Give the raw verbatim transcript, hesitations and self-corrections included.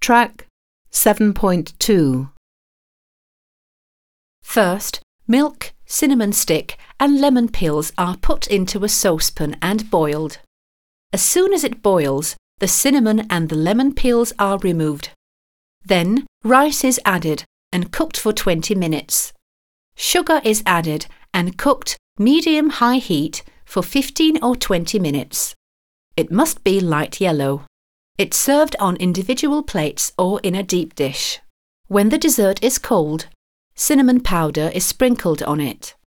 Track seven point two. First, milk, cinnamon stick and lemon peels are put into a saucepan and boiled. As soon as it boils, the cinnamon and the lemon peels are removed. Then, rice is added and cooked for twenty minutes. Sugar is added and cooked medium-high heat for fifteen or twenty minutes. It must be light yellow. It's served on individual plates or in a deep dish. When the dessert is cold, cinnamon powder is sprinkled on it.